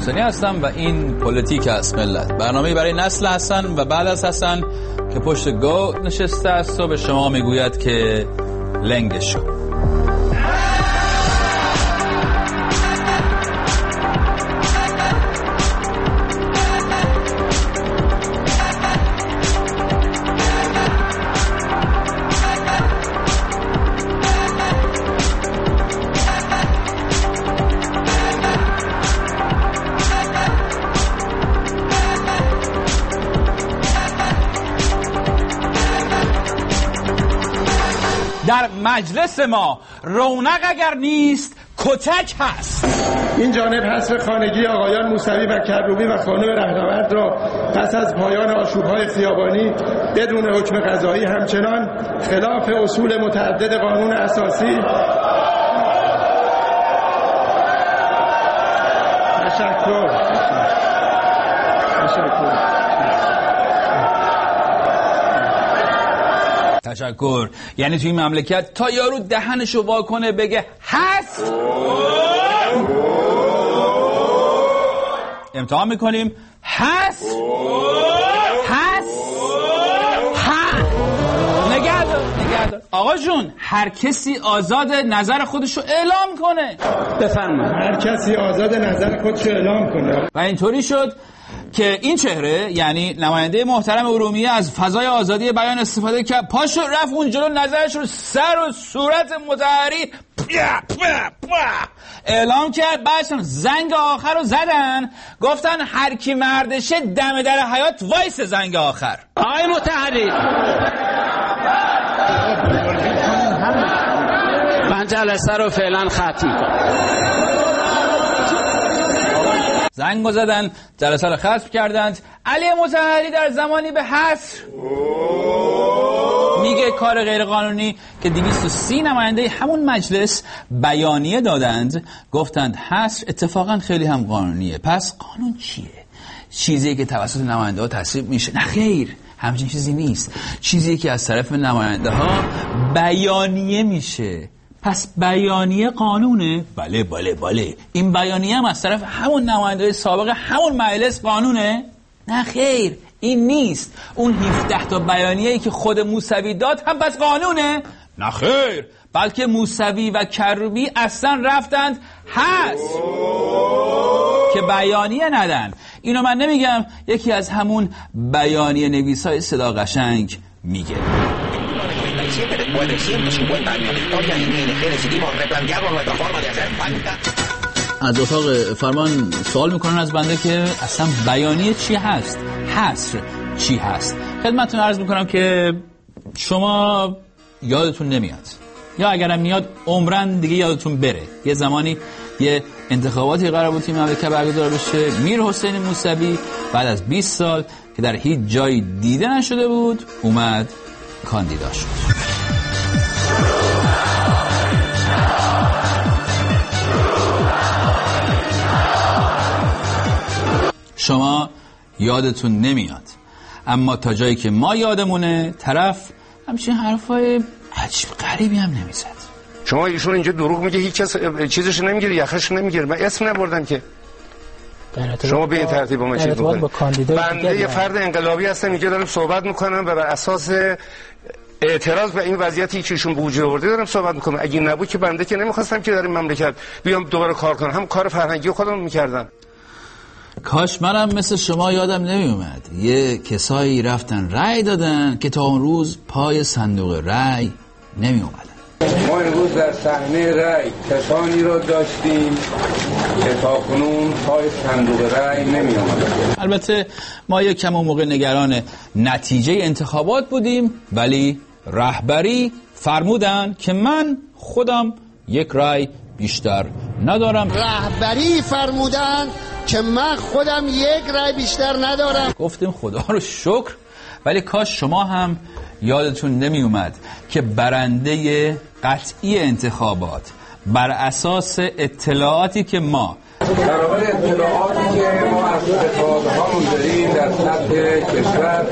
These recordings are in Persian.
حسینی هستم و این پلیتیک است ملت، برنامه‌ای برای نسل حسن و بعد از حسن که پشت گو نشسته است و به شما میگوید که لنگش شو. در مجلس ما رونق اگر نیست کتک هست. این جانب حصر خانگی آقایان موسوی و کروبی و خانم رهنورد را پس از پایان آشوب‌های خیابانی بدون حکم قضایی همچنان خلاف اصول متعدد قانون اساسی تشکر. یعنی توی این مملکت تا یارو دهنشو وا کنه بگه هست امتحان میکنیم هست نگه دار آقا جون، هر کسی آزاد نظر خودشو اعلام کنه. بفرمایید. هر کسی آزاد نظر خودشو اعلام کنه. و اینطوری شد که این چهره، یعنی نماینده محترم ارومیه، از فضای آزادی بیان استفاده کرد، پاشو رفت اون جلو، نظرش رو سر و صورت متحری اعلام کرد. بعدشون زنگ آخر رو زدن، گفتن هر کی مردشه دم در حیات وایس زنگ آخر. آقای متحری، من جلسه رو فعلا ختم می‌کنم. زنگو زدن، جلسه رو ختم کردند. علی مطهری در زمانی به حصر میگه کار غیر قانونی که 230 نماینده همون مجلس بیانیه دادند، گفتند حصر اتفاقا خیلی هم قانونیه. پس قانون چیه؟ چیزی که توسط نماینده ها تصویب میشه؟ نه خیر، همچین چیزی نیست. چیزی که از طرف نماینده ها بیانیه میشه. پس بیانیه قانونه؟ بله. این بیانیه هم از طرف همون نماینده سابق همون مجلس قانونه؟ نه خیر، این نیست. اون 17 تا بیانیه‌ای که خود موسوی داد هم پس قانونه؟ نه خیر، بلکه موسوی و کروبی اصلا رفتند هست که بیانیه ندن. اینو من نمیگم، یکی از همون بیانیه نویسای صدا قشنگ میگه. از اتاق فرمان سوال میکنن از بنده که اصلا بیانیه چی هست؟ حصر چی هست؟ خدمتتون عرض میکنم که شما یادتون نمیاد، یا اگرم میاد عمرن دیگه یادتون بره. یه زمانی یه انتخاباتی قرار بود این مملکت برگزار بشه، میر حسین موسوی بعد از 20 سال که در هیچ جایی دیده نشده بود اومد کاندیدا شد. شما یادتون نمیاد، اما تا جایی که ما یادمونه طرف همچین حرفای عجیب غریبی هم نمیزد. شما ایشون اینجا دروغ میگه، هیچ کس چیزش نمیگیره، یخش نمیگیره. من اسم نبردم که شما به این ترتیب با من چیز میکنید. بنده یه فرد انقلابی هستم، اینجا دارم صحبت میکنم و بر اساس اعتراض به این وضعیتی که ایشون به وجود آورده دارم صحبت میکنم. اگه نبود که بنده که نمیخواستم که در این مملکت بیام دوباره کار کنم، هم کار فرهنگی خودم میکردم. کاش منم مثل شما یادم نمیومد یه کسایی رفتن رأی دادن که تا اون روز پای صندوق رأی نمی اومدن. ما امروز در صحنه رأی کسانی رو داشتیم که تا کنون پای صندوق رأی نمی اومدن. البته ما یک کم اون موقع نگران نتیجه انتخابات بودیم، ولی رهبری فرمودن که من خودم یک رأی بیشتر ندارم. رهبری فرمودن که من خودم یک رأی بیشتر ندارم. گفتیم خدا رو شکر، ولی کاش شما هم یادتون نمی اومد که برنده قطعی انتخابات بر اساس اطلاعاتی که ما برابر اطلاعاتی که ما از اتحادها داریم در سطح کشور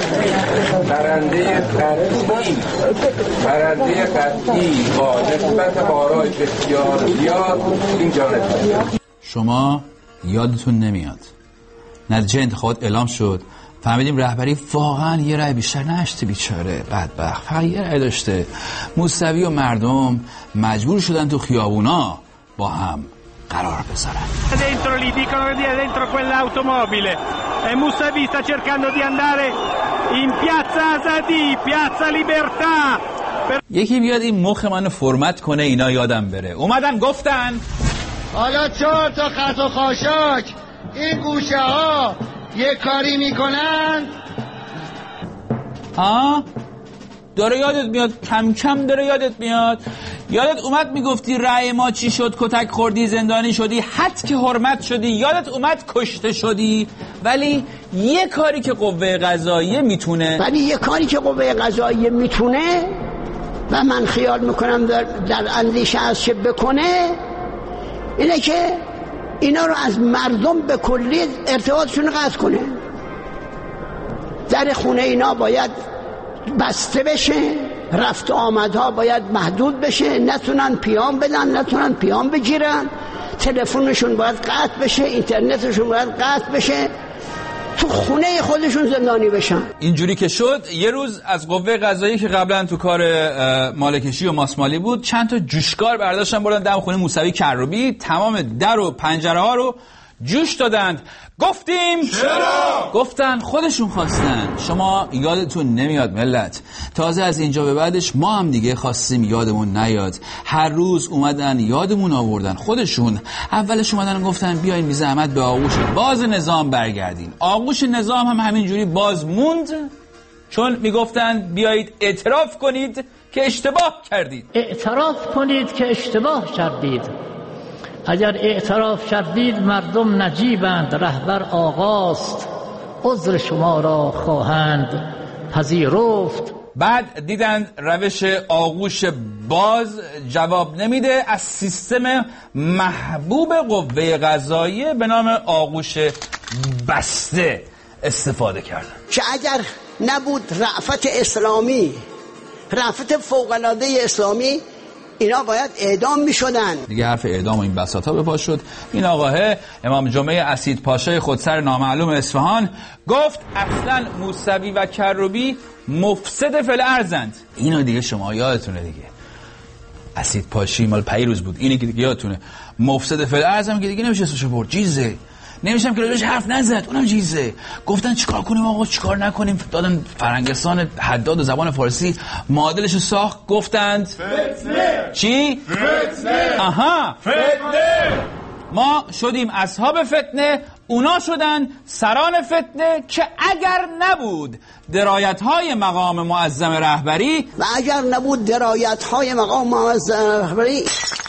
برنده قطعی با نسبت آرای بسیار زیاد این جانب. شما یادتون نمیاد نتیجه انتخابات اعلام شد، فهمیدیم رهبری واقعا یه رأی بیشتر نداشته، بیچاره بدبخت فقط یه رأی داشته. موسوی و مردم مجبور شدن تو خیابونا با هم قرار بذارن. Dentro lì dicono che è dentro quell'automobile e Mousavi sta cercando di andare in piazza Azadi, piazza Libertà. یکی بیاد این مخ منو فرمت کنه اینا یادم بره. اومدن گفتن حالا 4 تا خط و خاشاک این گوشه ها یه کاری میکنن. داره یادت میاد، کم کم داره یادت میاد. یادت اومد میگفتی رأی ما چی شد، کتک خوردی، زندانی شدی، حد که حرمت شدی، یادت اومد کشته شدی. ولی یه کاری که قوه قضاییه میتونه و من خیال میکنم در اندیشه از چه بکنه اینه که اینا رو از مردم به کلی ارتباطشون قطع کنه. در خونه اینا باید بسته بشه، رفت و آمدها باید محدود بشه، نتونن پیام بدن، نتونن پیام بگیرن، تلفنشون باید قطع بشه، اینترنتشون باید قطع بشه، تو خونه خودشون زندانی بشن. اینجوری که شد یه روز از قوه قضاییه که قبلا تو کار مالکشی و ماسمالی بود چند تا جوشکار برداشتن بردن دم خونه موسوی کروبی، تمام در و پنجره ها رو جوش دادند. گفتیم چرا؟ گفتن خودشون خواستن. شما یادتون نمیاد ملت، تازه از اینجا به بعدش ما هم دیگه خواستیم یادمون نیاد. هر روز اومدن یادمون آوردن. خودشون اولش اومدن گفتن بیاین بی زحمت به آغوش باز نظام برگردین. آغوش نظام هم همینجوری باز موند، چون میگفتن بیایید اعتراف کنید که اشتباه کردید. اعتراف کنید که اشتباه کردید. اگر اعتراف کردید مردم نجیبند، رهبر آقاست، عذر شما را خواهند پذیرفت. بعد دیدن روش آغوش باز جواب نمیده، از سیستم محبوب قوه قضاییه به نام آغوش بسته استفاده کردن که اگر نبود رأفت اسلامی، رأفت فوق‌العاده اسلامی، اینا باید اعدام می شدن. دیگه حرف اعدام و این بساطا به پا شد. این آقاه امام جمعه اسید پاشای خودسر نامعلوم اصفهان گفت اصلا موسوی و کروبی مفسد فی الارضند. اینو دیگه شما یادتونه دیگه، اسید پاشی مال پیروز بود، اینی که دیگه یادتونه. مفسد فی الارض هم که دیگه نمیشه اسمشو برد، جیزه. نمیشم که راجعش حرف نزد، اونم جیزه. گفتن چیکار کنیم آقا، چیکار نکنیم؟ دادن فرنگستان حداد و زبان فارسی معادلشو ساخت، گفتند فتنه. چی؟ فتنه. آها، فتنه. ما شدیم اصحاب فتنه، اونا شدن سران فتنه که اگر نبود درایت‌های مقام معظم رهبری و اگر نبود درایت‌های مقام معظم رهبری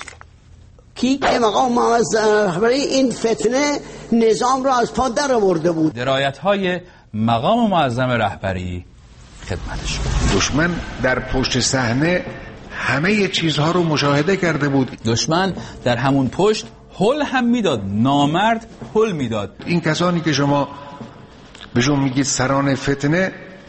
کی؟ مقام معظم رهبری این فتنه نظام را از پا در آورده بود. درایت‌های مقام معظم رهبری خدمتش. دشمن در پشت صحنه همه چیزها رو مشاهده کرده بود. دشمن در همون پشت هل هم میداد، نامرد هل میداد. این کسانی که شما بهشون میگید سران فتنه،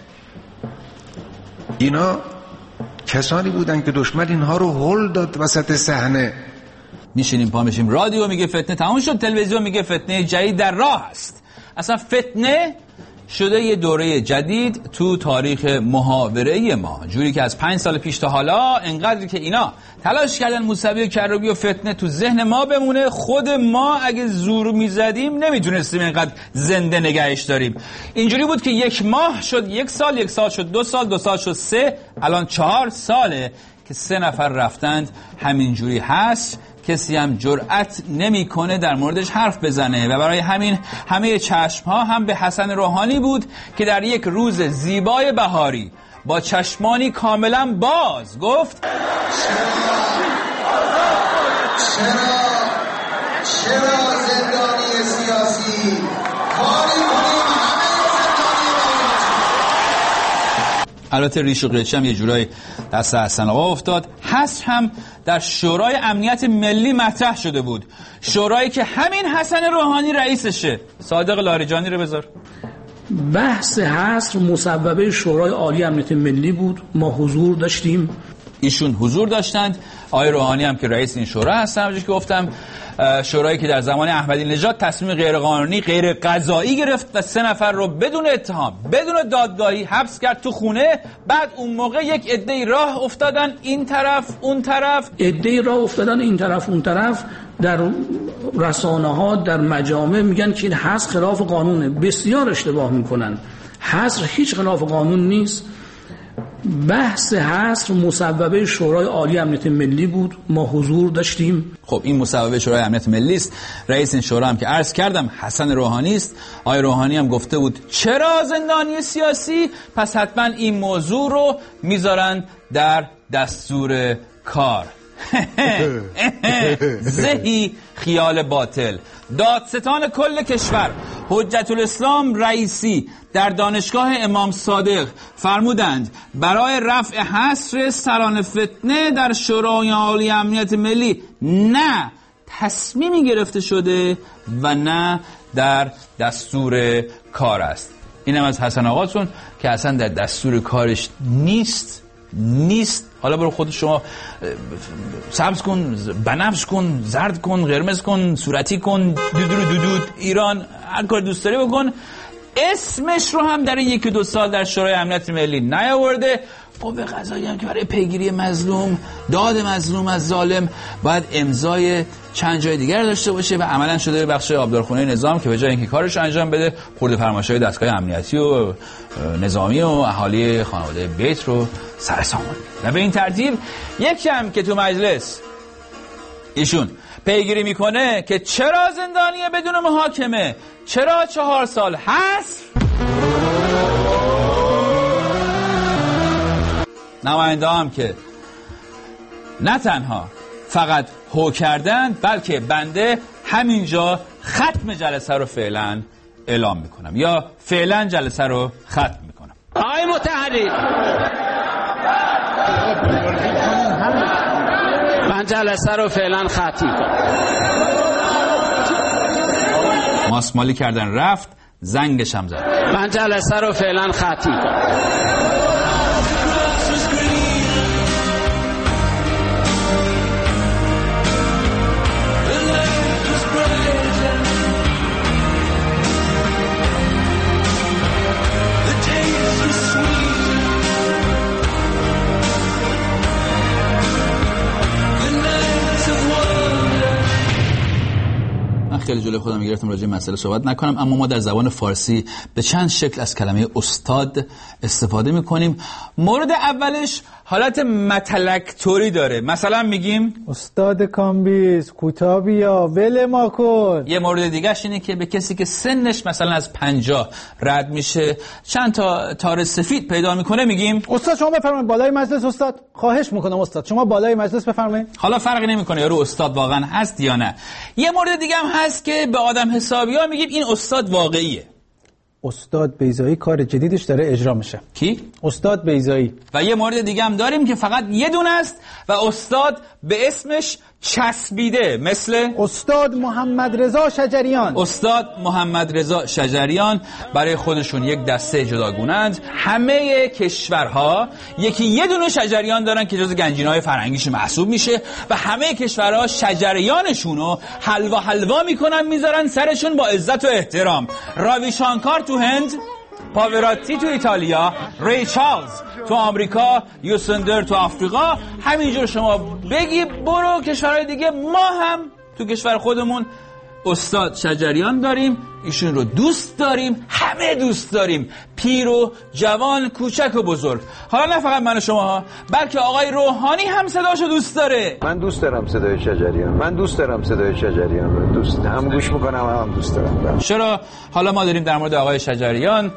اینا کسانی بودن که دشمن اینها رو هل داد وسط صحنه. میشینیم پا میشیم، رادیو میگه فتنه تموم شد، تلویزیون میگه فتنه جدید در راه است. اصلا فتنه شده یه دوره جدید تو تاریخ محاوره ما، جوری که از 5 سال پیش تا حالا انقدر که اینا تلاش کردن موسوی و کروبی و فتنه تو ذهن ما بمونه، خود ما اگه زور میزدیم نمیتونستیم اینقدر زنده نگهش داریم. اینجوری بود که 1 ماه شد 1 سال، 1 سال شد 2 سال، 2 سال شد 3، الان 4 ساله که 3 نفر رفتند. همینجوری هست، کسی هم جرأت نمیکنه در موردش حرف بزنه و برای همین همه چشم‌ها هم به حسن روحانی بود که در یک روز زیبای بهاری با چشمانی کاملا باز گفت چرا زندانی سیاسی کاری البته ریش و قیچی هم یه جورای دست حسن آقا افتاد. حصر هم در شورای امنیت ملی مطرح شده بود، شورایی که همین حسن روحانی رئیسشه. صادق لاریجانی رو بذار. بحث حصر مصوبه شورای عالی امنیت ملی بود، ما حضور داشتیم. ایشون حضور داشتند. آقای روحانی هم که رئیس این شورا هستن، همونجوری که گفتم شورایی که در زمان احمدی نژاد تصمیم غیرقانونی غیر قضایی گرفت و 3 نفر رو بدون اتهام بدون دادگاهی حبس کرد تو خونه. بعد اون موقع یک عده‌ای راه افتادن این طرف اون طرف، عده‌ای راه افتادن این طرف اون طرف، در رسانه‌ها در مجامع میگن که این حصر خلاف قانونه. بسیار اشتباه میکنن. حصر هیچ خلاف قانون نیست. بحث حصر مصوبه شورای عالی امنیت ملی بود، ما حضور داشتیم. خب این مصوبه شورای امنیت ملی است. رئیس این شورا هم که عرض کردم حسن روحانی است. آقای روحانی هم گفته بود چرا زندانی سیاسی؟ پس حتما این موضوع رو میذارن در دستور کار. زهی خیال باطل. دادستان کل کشور حجت الاسلام رئیسی در دانشگاه امام صادق فرمودند برای رفع حصر سران فتنه در شورای عالی امنیت ملی نه تصمیمی گرفته شده و نه در دستور کار است. اینم از حسن آقاتون که اصلا در دستور کارش نیست. حالا برو خود شما سبز کن، بنفش کن، زرد کن، قرمز کن، صورتی کن، دودود ایران، هر کار دوست داری بکن. اسمش رو هم در 1-2 سال در شورای امنیت ملی نیاورده. قوه قضاییه هم که برای پیگیری مظلوم، داد مظلوم از ظالم باید امضای چند جای دیگر داشته باشه و عملا شده به بخش آبدارخونه نظام که به جای اینکه کارش انجام بده خورده فرمایش‌های دستگاه امنیتی و نظامی و اهالی خانواده بیت رو سر سامان. و به این ترتیب یکی هم که تو مجلس ایشون پیگیری میکنه که چرا زندانیه بدون محاکمه، چرا 4 سال حصر. نماینده هم که نه تنها فقط هو کردن بلکه بنده همینجا ختم جلسه رو فعلا اعلام میکنم یا فعلا جلسه رو ختم میکنم. آقای متحری من جلسه رو فعلا ختم میکنم. ماسمالی کردن رفت، زنگش هم زد. من جلسه رو فعلا ختم میکنم. خیلی جلوی خودم گرفتم راجع به مسئله صحبت نکنم، اما ما در زبان فارسی به چند شکل از کلمه استاد استفاده میکنیم. مورد اولش حالت متلکتوری داره. مثلا میگیم استاد کامبیز کوتاه بیا ول ما کن. یه مورد دیگهش اینه که به کسی که سنش مثلا از 50 رد میشه چند تا تار سفید پیدا میکنه میگیم استاد شما بفرمایید بالای مجلس. استاد خواهش میکنم استاد شما بالای مجلس بفرمایید. حالا فرقی نمیکنه یارو استاد واقعا هست یا نه. یه مورد دیگه هم هست که به آدم حسابی‌ها میگیم این استاد واقعیه. استاد بیضایی کار جدیدش داره اجرا میشه. کی؟ استاد بیضایی. و یه مورد دیگه هم داریم که فقط یه دونه است و استاد به اسمش چسبیده، مثل استاد محمد رضا شجریان. استاد محمد رضا شجریان برای خودشون یک دسته جداگونه‌اند. همه کشورها یکی یه دونه شجریان دارن که جز گنجینه‌های فرهنگیش محسوب میشه و همه کشورها شجریانشونو حلوا میکنن میذارن سرشون با عزت و احترام. راوی شانکار تو هند، پاوراتی تو ایتالیا، ری چارلز تو آمریکا، یوسندر تو آفریقا. همینجور شما بگی برو کشورهای دیگه. ما هم تو کشور خودمون استاد شجریان داریم، ایشون رو دوست داریم، همه دوست داریم، پیر و جوان، کوچک و بزرگ. حالا نه فقط من و شما بلکه آقای روحانی هم صداشو دوست داره. من دوست دارم صدای شجریان، من دوست دارم صدای شجریان رو دوست هم گوش میکنم هم دوست دارم. چرا حالا ما داریم در مورد آقای شجریان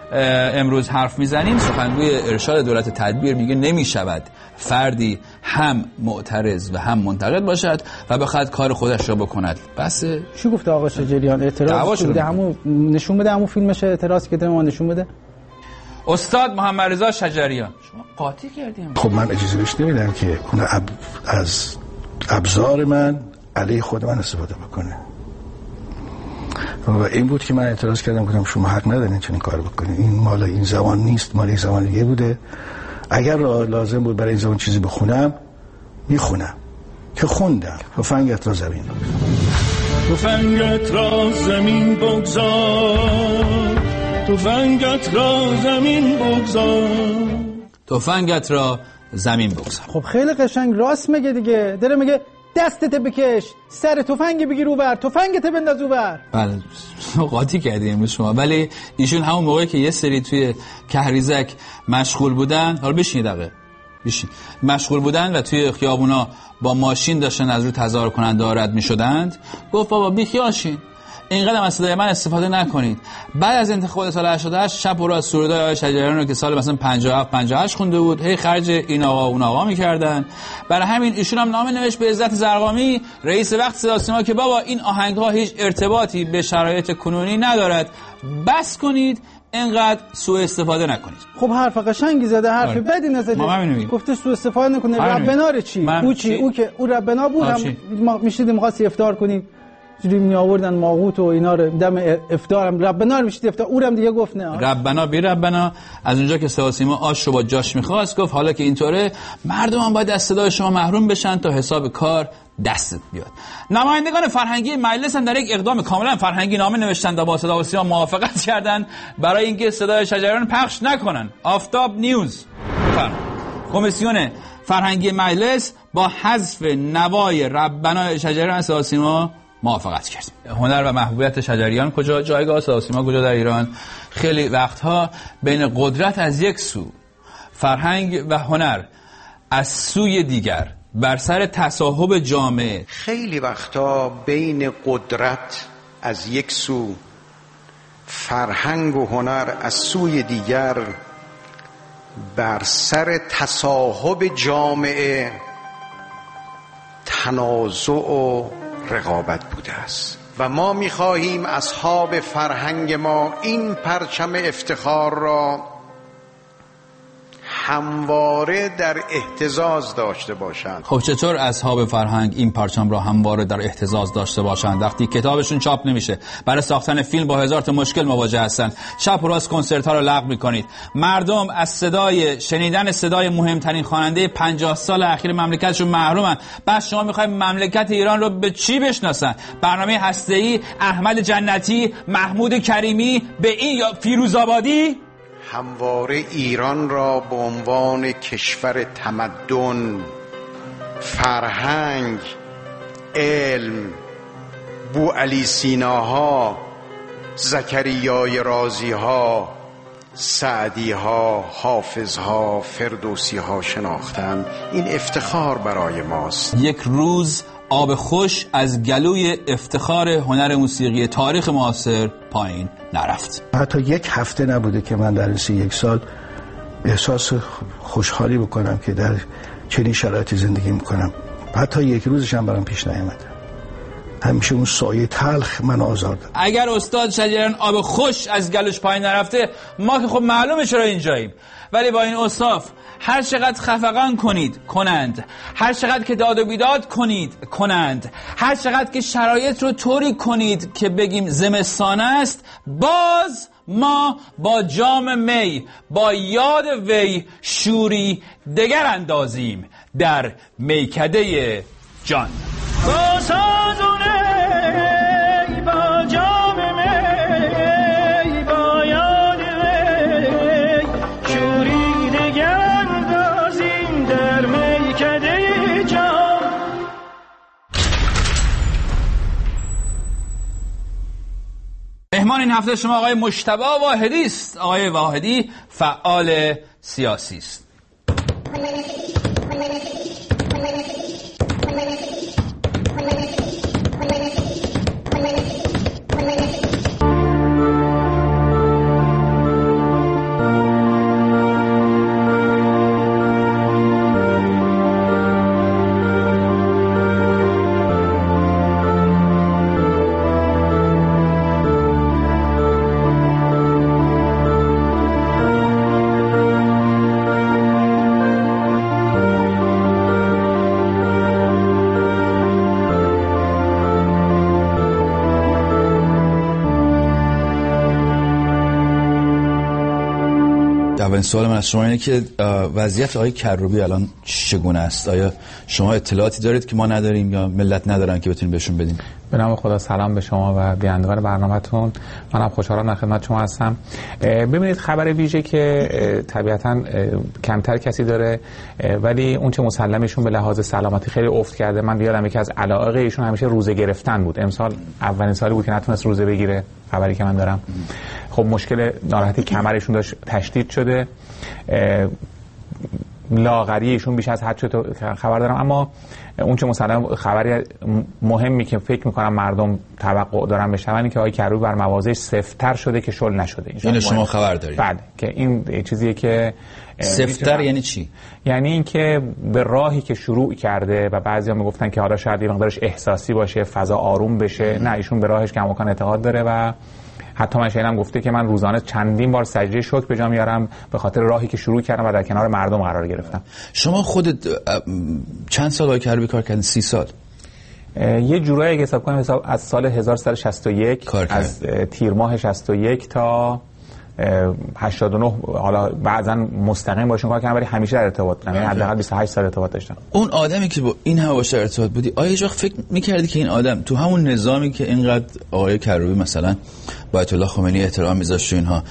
امروز حرف میزنیم؟ سخنگوی ارشاد دولت تدبیر میگه نمیشود فردی هم معترض و هم منتقد باشد و بخواد کار خودش را بکند. بس چی گفته آقا شجریان؟ اعتراض بوده، همون نشون بده، همون فیلمش اعتراض کرده ما نشون بده. استاد محمد رضا شجریان شما قاطی کردیم. خب من اجازه بهش نمیدم که اون از ابزار من علیه خود من استفاده بکنه. و این بود که من اعتراض کردم، گفتم شما حق ندارین چنین کار بکنین، این مال این زمان نیست، مال این زمان دیگه بوده. اگر لازم بود برای این زمان چیزی بخونم میخونم، که خوندم. تفنگت را زمین تفنگت را زمین بگذار، تفنگت را زمین بگذار، تفنگت را زمین بگذار. خب خیلی قشنگ راست میگه دیگه، داره میگه دستت بکش، سر تفنگ بگیر اونور، تفنگت بنداز اونور. بله قاطی کردی امروز شما. ولی ایشون همون موقعی که یه سری توی کهریزک مشغول بودن، حالا بشین دقیقه بشین، مشغول بودن و توی خیابونا با ماشین داشتن از روی تظاهر کننده رد میشدند، گفت بابا بیخیال شین، اینقدر از صدای من استفاده نکنید. بعد از انتخابات سال 88 شب و روز سرودای آقای شجریان رو که سال مثلا 57 58 خونده بود، هی خرج این آقا اون آقا می‌کردن. برای همین ایشون هم نامه نوشت به عزت زرقامی، رئیس وقت صدا سیما، که بابا این آهنگ‌ها هیچ ارتباطی به شرایط کنونی ندارد، بس کنید، اینقدر سوء استفاده نکنید. خب حرف قشنگی زده، حرف بدی نزده. گفته سوء استفاده نکنه. ربنا چی؟ او چی؟ او که او ربنا بود، هم ما میشیدیم می‌خواست افطار کنیم، جوری می آوردن ماغوت و اینا رو دم افطار هم ربنا رو میشید افطار، اونم دیگه گفت نه ربنا بی ربنا. از اونجا که سیما آش رو با جاش می‌خواست، گفت حالا که اینطوره مردم هم باید از صدای شما محروم بشن تا حساب کار دستت بیاد. نمایندگان فرهنگی مجلس هم در یک اقدام کاملا فرهنگی نامه نوشتند و با صدا و سیما موافقت کردند برای اینکه صدای شجریان پخش نکنن. آفتاب نیوز کمیسیون فرهنگی مجلس با حذف نوای ربنا شجریان صدا و سیما موافقت کرد. هنر و محبوبیت شجریان کجا، جایگاه صدا و سیما کجا در ایران؟ خیلی وقتها بین قدرت از یک سو، فرهنگ و هنر از سوی دیگر، بر سر تصاحب جامعه، خیلی وقتا بین قدرت از یک سو، فرهنگ و هنر از سوی دیگر، بر سر تصاحب جامعه تنازع و رقابت بوده است و ما می‌خواهیم اصحاب فرهنگ ما این پرچم افتخار را همواره در اهتزاز داشته باشند. خب چطور اصحاب فرهنگ این پرچم را همواره در اهتزاز داشته باشند وقتی کتابشون چاپ نمیشه، برای ساختن فیلم با هزار تا مشکل مواجه هستند، شب و روز کنسرت ها رو لغو میکنید، مردم از شنیدن صدای مهمترین خواننده 50 سال اخیر مملکتشون محرومن. بعد شما میخواید مملکت ایران رو به چی بشناسن؟ برنامه هسته‌ای، احمد جنتی، محمود کریمی، به این یا فیروزآبادی؟ همواره ایران را به عنوان کشور تمدن، فرهنگ، علم، بوعلی سیناها، زکریای رازیها، سعدیها، حافظها، فردوسیها شناختند. این افتخار برای ماست. یک روز آب خوش از گلوی افتخار هنر موسیقی تاریخ معاصر پایین نرفت. حتی یک هفته نبوده که من در 31 سال احساس خوشحالی بکنم که در چنین شرایطی زندگی میکنم. حتی یک روزش هم برام پیش نیامده. همیشه اون سایه تلخ من آزار داد. اگر استاد شجریان آب خوش از گلوش پایین نرفته، ما که خب معلومه چرا اینجاییم. ولی با این اوصاف هر چقدر خفقان کنید کنند، هر چقدر که داد و بیداد کنند، هر چقدر که شرایط رو طوری کنید که بگیم زمستان است، باز ما با جام می، با یاد وی شوری دگر اندازیم در میکده جان. با سازونه با جام می، با یاد وی شوری دگر اندازیم در میکده جان. مهمان این هفته شما آقای مجتبی واحدی است. آقای واحدی فعال سیاسی است. اولین سوال من از شما اینه که وضعیت آقای کروبی الان چگونه است؟ آیا شما اطلاعاتی دارید که ما نداریم یا ملت ندارن که بتونیم بهشون بدیم؟ به نام خدا سلام به شما و بینندگان برنامه‌تون. منم خوشحالم در خدمت شما هستم. ببینید خبر ویژه که طبیعتاً کمتر کسی داره، ولی اون چه مسلمشون به لحاظ سلامتی خیلی افت کرده. من یادم یکی از علایق ایشون همیشه روزه گرفتن بود. امسال اولین سالی بود که نتونست روزه بگیره، خبری که من دارم. خب مشکل ناراحتی کمرشون داشت تشدید شده، لاغری ایشون بیش از حد شده خبر دارم. اما اون چه مسلم خبری مهمی که فکر میکنم مردم توقع دارن بشنون اینه که آقای کروبی بر موازش سفت‌تر شده که شل نشده. این شما خبر دارید؟ بله، که این چیزیه که سفت‌تر یعنی چی؟ یعنی اینکه به راهی که شروع کرده و بعضیا میگفتن که حالا شاید یه مقدارش احساسی باشه، فضا آروم بشه، نه ایشون به راهش کماکان اعتقاد داره و حتی من شنیدم گفته که من روزانه چندین بار سجده شکر به جا میارم به خاطر راهی که شروع کردم و در کنار مردم قرار گرفتم. شما خودت چند سال آقای کروبی کار کردین؟ 30 سال؟ یه جورایی اگه حساب کنیم از سال 1361 از تیر ماه 61 تا 89 حالا بعضا مستقیم باشون کار کردم، ولی همیشه در ارتباط بودم، یعنی حداقل 28 سال ارتباط داشتم. اون آدمی که با این هواش در ارتباط بودی، آیا هیچ وقت فکر می‌کردی که این آدم تو همون نظامی که اینقدر آقای کروبی مثلا با آیت الله خمینی احترام می‌ذاشت اینها،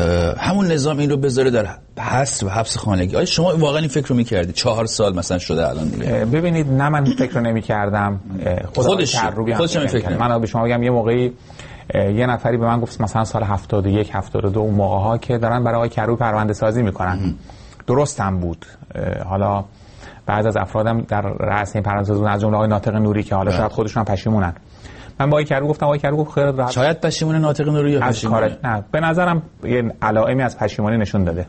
همون نظام این رو بذاره در حبس و حبس خانگی؟ آیا شما واقعا این فکر رو می‌کردی؟ 4 سال مثلا شده الان دیگه. ببینید نه من فکر رو نمی‌کردم، خودش هم فکر من به شما بگم یه موقعی یه نفری به من گفت مثلا سال 71 72 اون موقع ها که دارن برای آقای کروبی پرونده سازی میکنن. درست هم بود. حالا بعض از افرادم در رأس این پرونده سازی از جمله آقای ناطق نوری که حالا شاید خودشون هم پشیمونن. من با آقای کروبی گفتم آقای کروبی خیلی راحت شاید پشیمون ناطق نوری یا پشیمون؟ نه به نظرم یه علائمی از پشیمونی نشون داده.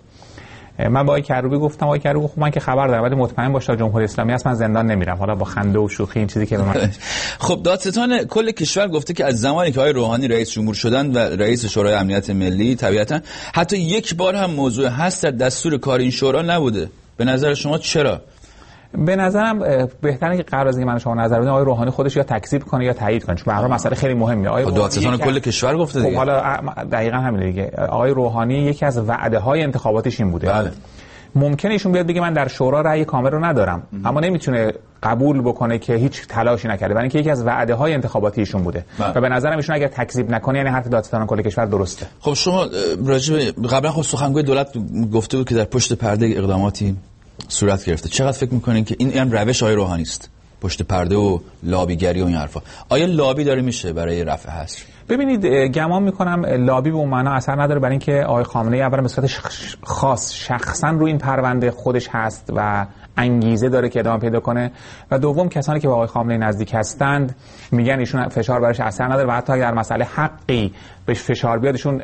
من با آقای کروبی گفتم آقای کروبی خب من که خبر دارم ولی مطمئن باش تا جمهوری اسلامی هست من زندان نمیرم. حالا با خنده و شوخی این چیزی که به من خب دادستان کل کشور گفته که از زمانی که آقای روحانی رئیس جمهور شدن و رئیس شورای امنیت ملی طبیعتا حتی یک بار هم موضوع هست در دستور کار این شورا نبوده. به نظر شما چرا؟ به نظرم بهتره که قبل از اینکه من شما نظر بدم آقای روحانی خودش یا تکذیب کنه یا تایید کنه، چون به هر حال مسئله خیلی مهمه. آقای دادستان کل کشور گفته دیگه. حالا دقیقاً همین دیگه. آقای روحانی یکی از وعده‌های انتخاباتیش این بوده. بله. ممکنه ایشون بیاد بگه من در شورا رأی کامل رو ندارم، اما نمیتونه قبول بکنه که هیچ تلاشی نکرده، برای اینکه یکی از وعده‌های انتخاباتی ایشون بوده. و به نظرم ایشون اگر تکذیب نکنه یعنی حرف دادستان کل کشور درسته. خب شما قبلا خود سخنگوی دولت گفته بود که در پشت پرده اقداماتی صورت گرفته. چقدر فکر می‌کنین که این روش آقای روحانی است؟ پشت پرده و لابیگری و این حرفا. آیا لابی داره میشه برای رفع حصر؟ ببینید گمان میکنم لابی به اون معنا اثر نداره، برای اینکه آقای خامنه‌ای اولا به صورت خاص شخصا روی این پرونده خودش هست و انگیزه داره که ادامه پیدا کنه، و دوم کسانی که با آقای خامنه‌ای نزدیک هستند میگن ایشون فشار براش اثر نداره و حتی اگر مسئله حقی بهش فشار بیاد ایشون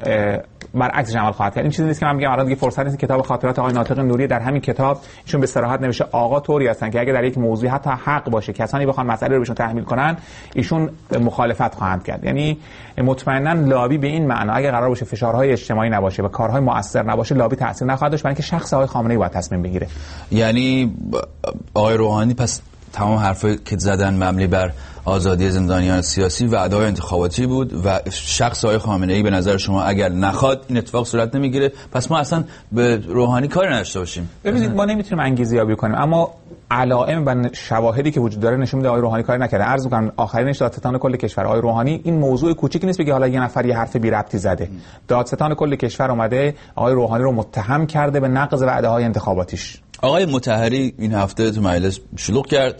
برعکس عمل خواهد کرد. این چیزی نیست که من میگم الان دیگه فرصت نیست. کتاب خاطرات آقای ناطق نوری در همین کتاب ایشون به صراحت نوشته آقا طوری هستن که اگه در یک موضوعی حتی حق باشه کسانی بخوان مسئله رو بهشون تحمیل کنن ایشون مخالفت خواهند کرد. یعنی مطمئنا لابی به این معنا اگه قرار باشه فشارهای اجتماعی نباشه و کارهای مؤثر نباشه لابی تاثیر نخواهد داشت، برای اینکه شخص آقای خامنه‌ای باید تصمیم بگیره. یعنی آقای روحانی پس تمام حرفایی که زدن مبنی بر آزادی زندانیان سیاسی و وعده‌های انتخاباتی بود و شخص آقای خامنه‌ای به نظر شما اگر نخواد این اتفاق صورت نمیگیره، پس ما اصلا به روحانی کاری نداشته باشیم. ببینید ما نمیتونیم انگیزه‌یابی کنیم، اما علائم و شواهدی که وجود داره نشون میده آقای روحانی کاری نکرده. عرض می‌کنم آخرینش دادستان کل کشور آقای روحانی این موضوع کوچیکی نیست بگه حالا یه نفر یه حرف بی ربطی زده. دادستان کل کشور اومده آقای روحانی رو متهم کرده به نقض وعده‌های انتخاباتیش. آقای مطهری این هفته تو مجلس شلوغ کرد،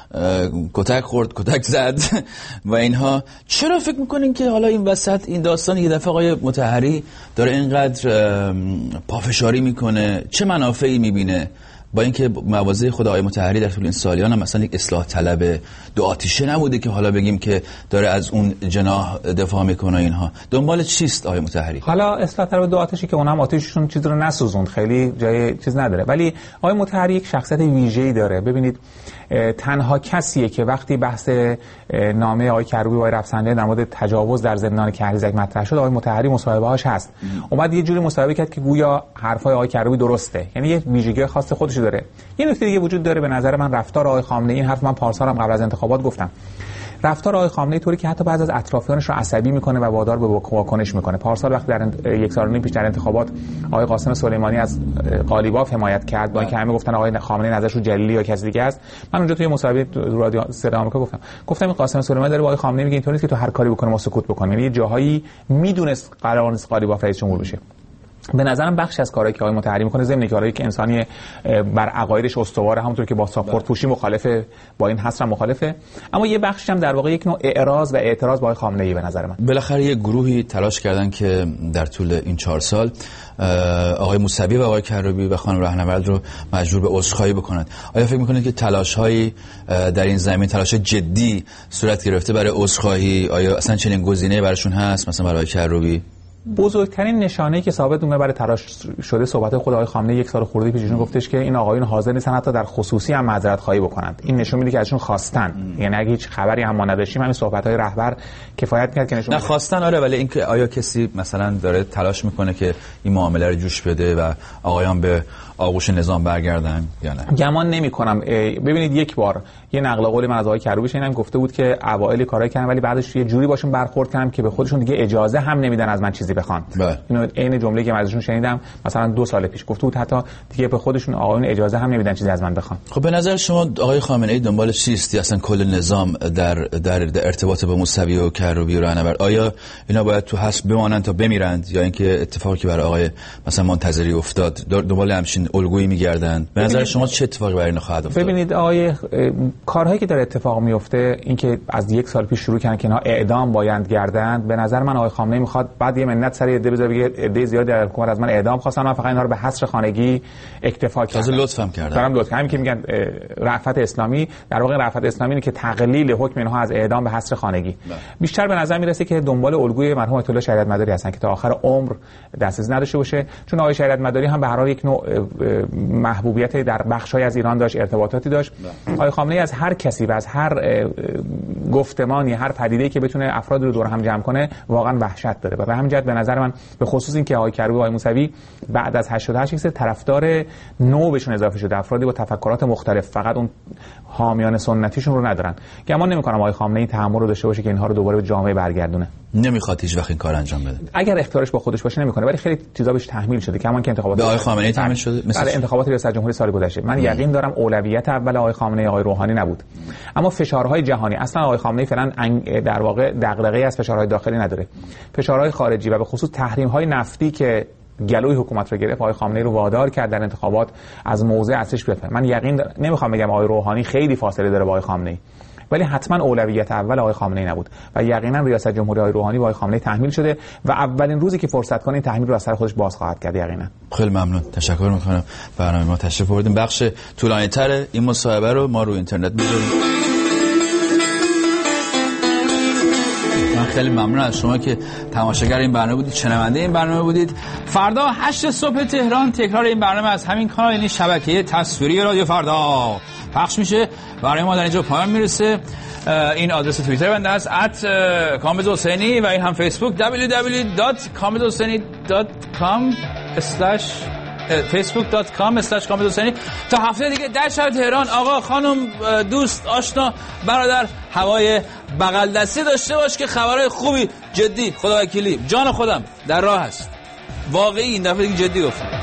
کتک خورد، کتک زد و اینها. چرا فکر میکنین که حالا این وسط این داستان یه دفعه آقای مطهری داره اینقدر پافشاری میکنه؟ چه منافعی میبینه؟ با اینکه مواضع خود آقای مطهری در طول این سالیان هم مثلا یک اصلاح طلب دو آتیشه نبوده که حالا بگیم که داره از اون جناح دفاع میکنه. اینها دنبال چیست آقای مطهری؟ حالا اصلاح طلب دو آتیشی که اونم آتیششون چیز رو نسوزوند، خیلی جای چیز نداره، ولی آقای مطهری یک شخصیت ویژه‌ای داره. ببینید تنها کسیه که وقتی بحث نامه آقای کروبی و آقای رفسنجانی در مورد تجاوز در زندان کهریزک مطرح شد آقای مطهری مصاحبه‌هاش هست. اومد یه جوری مصاحبه کرد که گویا حرفای آقای کروبی درسته، یعنی یه ویژگی خاص خودش داره. یه نکته دیگه وجود داره به نظر من رفتار آقای خامنه‌ای، این حرف من پارسال هم قبل از انتخابات گفتم، رفتار آقای خامنه‌ای طوری که حتی بعضی از اطرافیانش رو عصبی میکنه و وادار به واکنش میکنه. پارسال وقتی در 1 سال و نیم پیش در انتخابات آقای قاسم سلیمانی از قالیباف حمایت کرد با اینکه همه گفتن آقای خامنه‌ای نظرش رو جلیلی یا کسی دیگه است، من اونجا توی مصاحبه رادیو صدا آمریکا گفتم این قاسم سلیمانی داره با آقای خامنه‌ای میگه اینطوریه که تو هر کاری بکنه ما سکوت بکنیم. یعنی یه جاهایی میدونست قرار نیست قالیباف رئیس جمهور بشه. به نظرم بخشی از کارهایی که آقای مطهری میکنه ضمن کارهایی که انسانی بر عقایدش استواره، همونطور که با ساپورت پوشی مخالفه، با این حسرم مخالفه، اما یه بخشش هم در واقع یک نوع اعراض و اعتراض با آقای خامنه‌ای به نظر من. بالاخره یه گروهی تلاش کردن که در طول این 4 سال آقای موسوی و آقای کروبی و خانم رهنورد رو مجبور به عذرخواهی بکنند. آیا فکر میکنید که تلاش‌هایی در این زمین، تلاش جدی صورت گرفته برای عذرخواهی؟ آیا اصلا چنین گزینه‌ای براشون هست مثلا برای کروبی؟ بزرگترین نشانه‌ای که ثابت می‌کنه برای تلاش شده صحبت خود آقای خامنه‌ای 1 سال خورده پیش ایشون گفتش که این آقایون حاضر نیستن حتی در خصوصی هم معذرت خواهی بکنند. این نشون میده که ازشون خواستن. یعنی اگه هیچ خبری هم ما نداشتیم همین صحبت‌های رهبر کفایت می‌کرد که نشون خواستن. آره، ولی اینکه آیا کسی مثلا داره تلاش می‌کنه که این معامله رو جوش بده و آقایان به آغوش نظام برگردن یا نه؟ گمان نمی‌کنم. ببینید یک بار یه نقل قول من از آقای کروبی شنیدم، گفته بود که اوایل کارای کردن ولی بعدش یه جوری باشون برخورد کردم که به خودشون دیگه اجازه هم نمیدن از من چیزی بخوان. اینو عین جمله‌ای که من ازشون شنیدم مثلا 2 سال پیش گفته بود حتی دیگه به خودشون آقایون اجازه هم نمیدن چیزی از من بخوان. خب به نظر شما آقای خامنه‌ای دنبال چیستی اصلا کل نظام در ارتباط با موسوی و کروبی و رهنورد؟ آیا اینا باید تو حبس بمانن تا بمیرند یا اینکه اتفاقی که برای آقای مثلا منتظری افتاد دنبال همچین الگویی میگردن؟ به نظر شما چه اتفاقی برای اینا خواهد افتاد؟ ببینید آقای کارهایی که داره اتفاق میفته، اینکه از 1 سال پیش شروع کردن که اینا اعدام باید گردند، به نظر من آقای خامنه‌ای میخواد بعد یه منت سر عده بذاره بگه عده زیادی در حکومت از من اعدام خواستن، من فقط اینا رو به حصر خانگی اکتفا کردم. لطفم کردم. دارم لطف همین که میگن رأفت اسلامی، در واقع رأفت اسلامی اینه که تقلیل حکم اینها از اعدام به حصر خانگی. بیشتر به نظر میرسه که دنبال الگوی مرحوم آیت الله شریعت مداری هستن که تا آخر عمر دسترسی نداشته باشه، چون آقای شریعت مداری هم به هر حال یک نوع محبوبیت در بخشای از ایران داشت، ارتباطاتی داشت. آقای خامنه‌ای از هر کسی و از هر گفتمانی، هر پدیده‌ای که بتونه افراد رو دور هم جمع کنه واقعا وحشت داره و به همین جهت به نظر من به خصوص این که آقای کروبی و آقای موسوی بعد از 88 طرفدار نو بهشون اضافه شده، افرادی با تفکرات مختلف، فقط اون حامیان سنتیشون رو ندارن. گمان نمی‌کنم آقای خامنه‌ای تحمل رو داشته باشه که اینها رو دوباره به جامعه برگردونه. نمیخواد هیچ وقت این کار انجام بده. اگر اختیارش با خودش باشه نمی‌کنه، ولی خیلی چیزا بهش تحمیل شده که همون که انتخابات به آقای خامنه‌ای تحمیل شده، مثل انتخابات ریاست جمهوری سال گذشته. من یقین دارم اولویت اول آقای خامنه‌ای آقای روحانی نبود، اما فشارهای جهانی. اصلا آقای خامنه‌ای فعلا در واقع دغدغه‌ای از فشارهای داخلی نداره، فشارهای خارجی و به خصوص تحریم‌های نفتی که گلوی حکومت رو گرفت، آقای خامنه‌ای رو وادار کرد در انتخابات از موضع اصلیش بیاد. من یقین نمیخوام بگم آقای روحانی خیلی فاصله داره با آقای خامنه‌ای، ولی حتما اولویت اول آقای خامنه‌ای نبود و یقینا ریاست جمهوری آقای روحانی با آقای خامنه‌ای تحمیل شده و اولین روزی که فرصت کنه این تحمیل رو از سر خودش باز خواهد کرد. یقینا. خیلی ممنون، تشکر می‌کنم. برنامه ما تشریف آوردین. بخش طولانی‌تر این مصاحبه رو ما رو اینترنت می‌ذاریم. خیلی ممنون از شما که تماشاگر این برنامه بودید، شنونده این برنامه بودید. فردا 8 صبح تهران تکرار این برنامه از همین کانال، یعنی شبکه تصویری رادیو فردا پخش میشه. برای ما در اینجا پایان میرسه. این آدرس توییتر بنده است @kamedhosseini و این هم فیسبوک www.kamedhosseini.com/facebook.com/kamedhosseini. تا هفته دیگه در شهر تهران. آقا، خانم، دوست، آشنا، برادر، هوای بغل دستی داشته باش که خبرهای خوبی، جدی، خدا وکیلی، جان خودم در راه هست. واقعی این دفعه دیگه جدی گفتم.